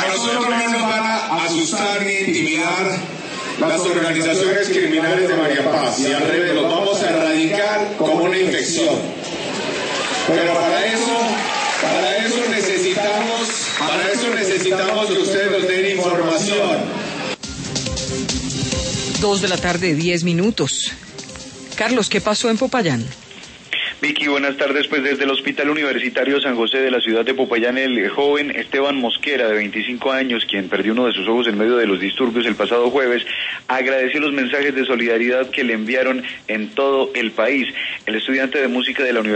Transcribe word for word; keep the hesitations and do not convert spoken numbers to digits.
nosotros no nos van a asustar ni intimidar las organizaciones criminales de María Paz, y al revés, los vamos a erradicar como una infección. Pero para eso, para eso necesitamos, para eso necesitamos que ustedes nos den información. Dos de la tarde, diez minutos. Carlos, ¿qué pasó en Popayán? Vicky, buenas tardes. Pues desde el Hospital Universitario San José de la ciudad de Popayán, el joven Esteban Mosquera, de veinticinco años, quien perdió uno de sus ojos en medio de los disturbios el pasado jueves, agradeció los mensajes de solidaridad que le enviaron en todo el país. El estudiante de música de la Universidad